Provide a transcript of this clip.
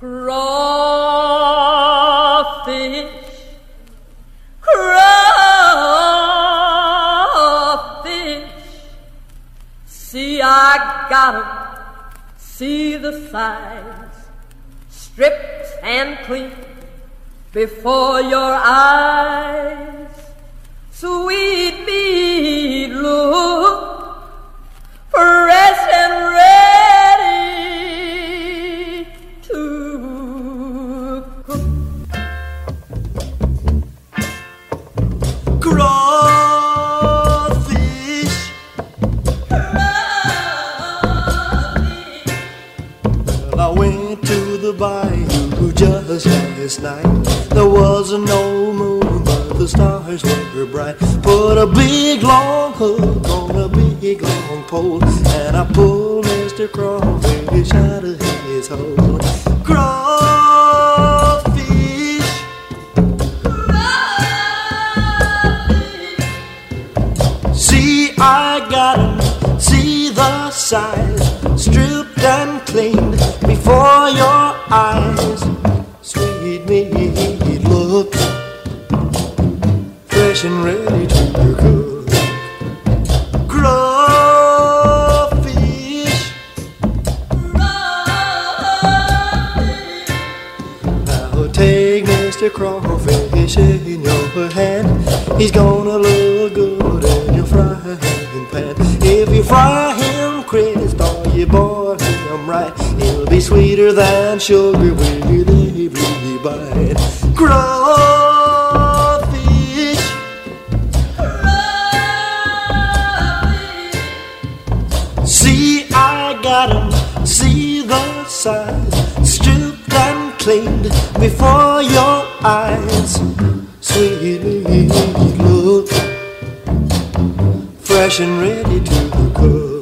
Crawfish, crawfish, see I got 'em, see the size, stripped and clean before your eyes. Sweet meat, look fresh and ready to cook. Crawfish, crawfish. well, I went to the bayou just last night. There wasn't no moon, but the stars were bright. Put a big long hook on a big long pole, and I pulled Mr. Crawfish out of his hole. Crawfish, Crawfish. see I got 'em, see the size, stripped and cleaned before your eyes. Sweet meat, look fresh and ready to cook. Crawfish, Crawfish. now take Mr. Crawfish in your hand. He's gonna look good in your frying pan. If you fry him crisp or you boil him right, he'll be sweeter than sugar with every bite. Crawfish, Crawfish. see I got 'em, see the size, stripped and cleaned before your eyes. Sweet meat, look fresh and ready to cook.